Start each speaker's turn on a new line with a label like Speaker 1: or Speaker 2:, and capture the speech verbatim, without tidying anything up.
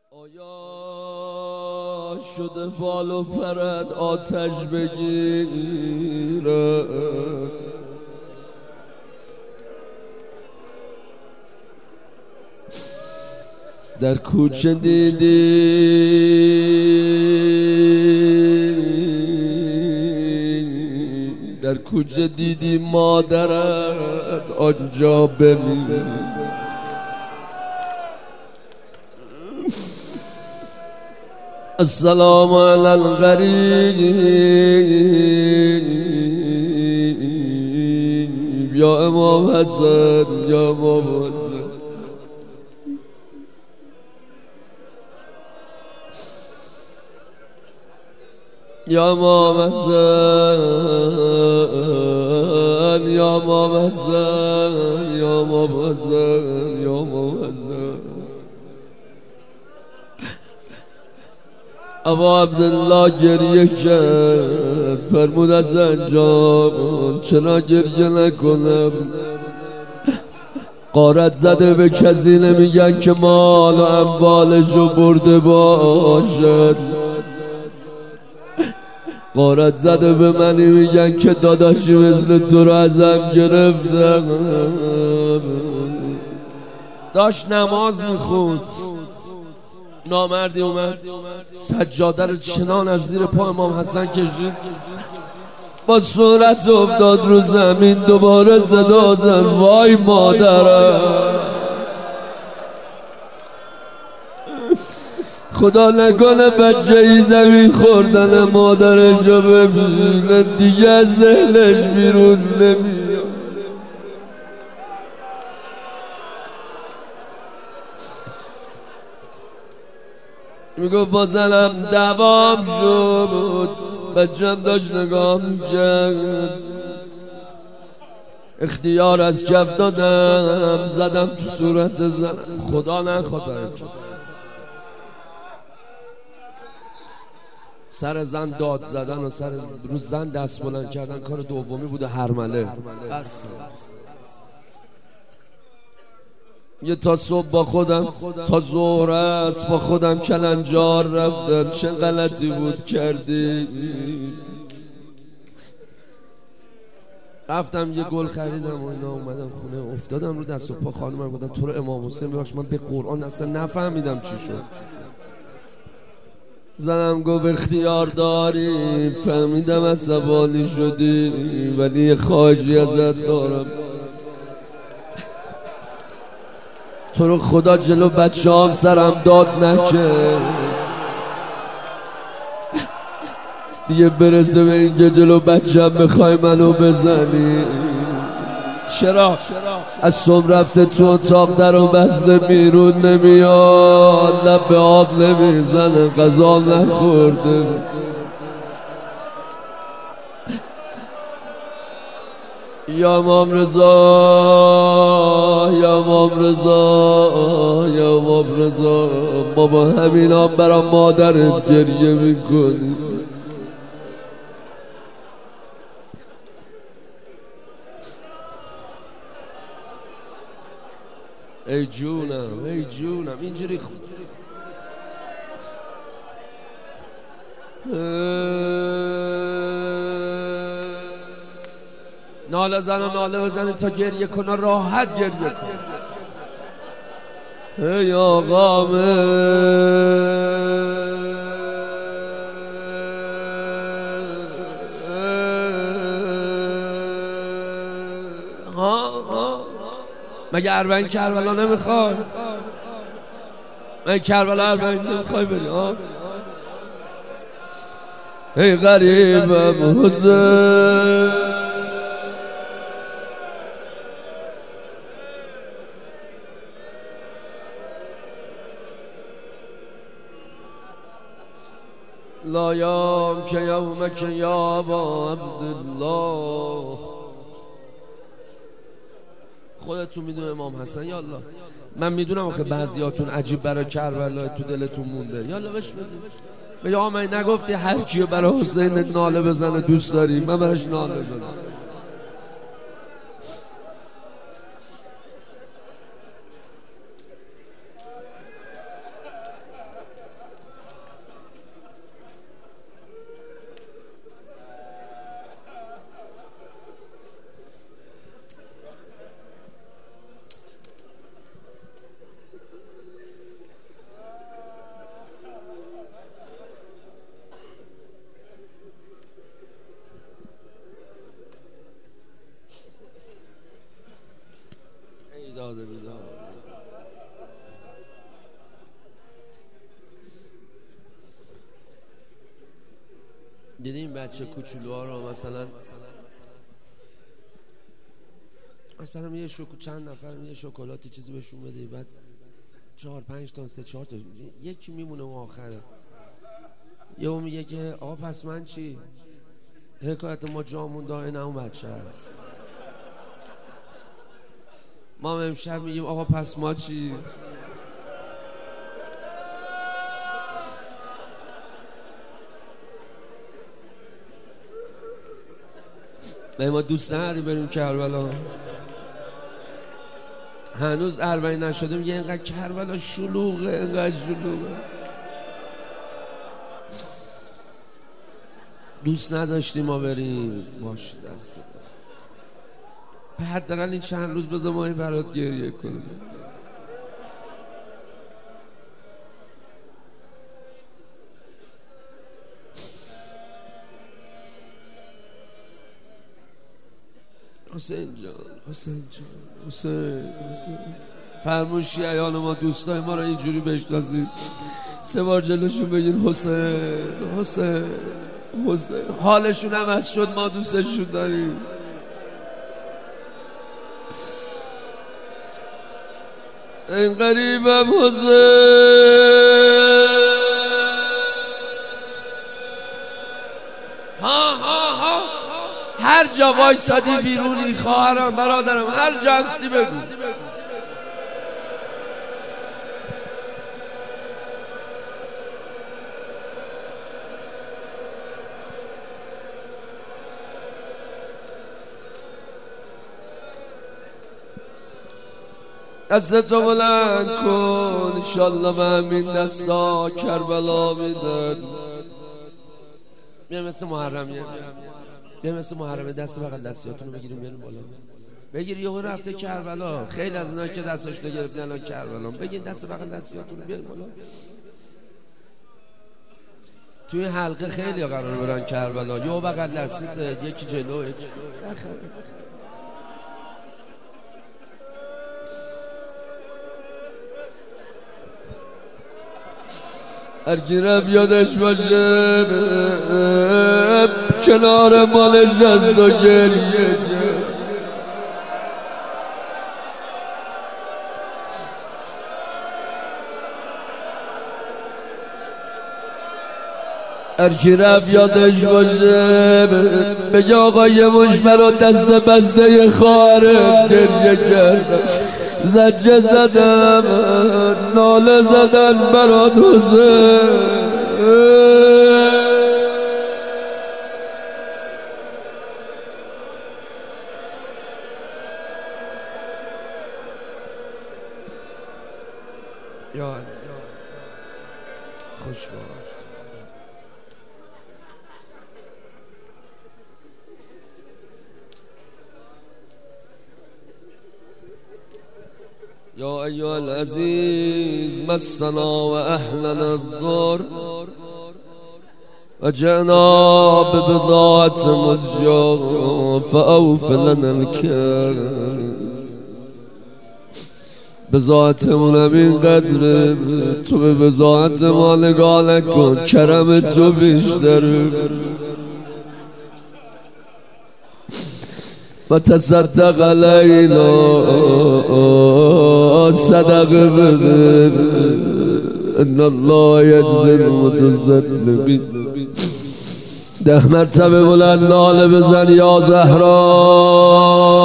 Speaker 1: آیا شده بال و پرد آتش بگیره، در کوچه دیدی در کوچه دیدی مادرت آنجا بمیره. السلام علی الغریب یا امام حسن یا امام حسن. یا امام حسن یا امام حسن یا امام حسن یا امام حسن. ابا عبدالله گریه کرد، فرمود از انجام چرا گریه نکنم؟ غارت زده به کسی نمیگن که مال و اموالشو برده باشد، غارت زده به منی میگن که داداشی مثل تو رو ازم گرفتم. داشت نماز میخوند، نامردی اومد سجاده رو چنان از زیر پا امام حسن کشید، با صورت افتاد رو زمین، دوباره صدا زد وای مادرم. خدا نکنه بچه ای زمین خوردن مادرشو ببینه دیگه از ذهنش بیرون نمیاد. میگو با زنم دوام شد، بچم داشت نگاه میکرد، اختیار از کف دادم زدم تو صورت زنم. خدا نخواد برای کسی سر زن داد زدن و سر رو زن دست بلند کردن کار دومی بوده، هرمله. اصلا یه تا صبح با خودم تا ظهر است با خودم کلنجار رفتم، چه غلطی بود کردی. رفتم یه گل خریدم و اینا، اومدم خونه افتادم رو دست و پا خانمم گفتم تو رو امام حسین ببخش من به قرآن اصلا نفهمیدم چی شد. زنم گفت اختیار داری، فهمیدم عصبانی شدی ولی یه خواهشی ازت دارم، تو رو خدا جلو بچه هم سرم داد نکن، دیگه برسه به اینکه جلو بچه هم بخوای منو بزنی. چرا؟ از صبح رفته تو اتاق در و بسته بیرون نمیاد، لب به آب نمیزنه، غذا نخورده. یا امام رضا یا امام رضا یا امام رضا، ما با همین هم برای مادرت گریه میکنی. ای جونم ای جونم اینجوری خود ناله زن و ناله بزنی تا گریه کنه، راحت گریه کن. ای آقامه ها ها مگه اربعین کربلا نمیخوای؟ مگه کربلا اربعین نمیخوای بری؟ ها ای غریبم حسین، لا یام که یومک یا ابا عبدالله. خودتون میدونه امام حسن. یالله من میدونم آخه بعضیاتون عجیب برای کربلا تو دلتون مونده. یالله بش بگه آقا من نگفتی هر کیو برای حسین ناله بزنه دوست داری؟ من براش ناله بزنم. دیدیم بچه کوچولوها رو مثلا مثلا یه شوکو چند نفر یه شکلاتی چیزی بهشون بده، بعد چهار پنج تا سه چهار تا یکی میمونه و آخره یهو میگه که آقا پس من چی؟ حکایت ما جامون داره، نه اون بچه هست. ما امشب میگیم آقا پس ما چی؟ به ما دوست نداری بریم کربلا؟ هنوز اربعین نشده میگه اینقدر کربلا شلوغه، اینقدر شلوغه. دوست نداشتیم ما بریم. باشه دست به حداقل این چند روز بذار ما این برات گریه کنیم. حسین جان، حسین جان، حسین حسین فرمون شیعیان ما دوستای ما رو اینجوری بشناسید، سه بار جلوشون بگین حسین حسین حسین. حالشون هم از شد، ما دوستشون داریم. این غریبم حسین. ها ها ها هر جا وایسادی بیرونی، خواهرم برادرم هر جا هستی بگو. دستتو بلند کن، انشالله به همین دستا کربلا میدن. بیا مثل محرم، بیا مثل محرم دست بغل دستیاتونو بگیریم بیاریم بالا. بگیر یهو رفته کربلا. خیلی از اینا که دستاشونو گرفتن الان کربلا، بگیر دست بغل دستیاتونو بیاریم بالا. توی حلقه خیلی قرار برن کربلا، یهو بغل دستیت، یکی جلو یکی هرکی رفت یادش باشه کنار مالش از دو گریه. هرکی رفت یادش باشه بگه آقا یه مش برا دست بسته خواهرم گریه کردم، زجه زدم ناله زدن برات حسین. یا خوش باش. یا ایها العزیز مسنا و اهلنا الضر و جئنا ببضاعة مزجاة فاوف لنا الكيل. بضاعتمون همین قدره، تو به بضاعت ما نگاه نکن، کرم تو بیشتره. و تصدق علینا، صدقه بده، ان الله یجزی المتظلمین. ده مرتبه بلند ناله بزن یا زهرا.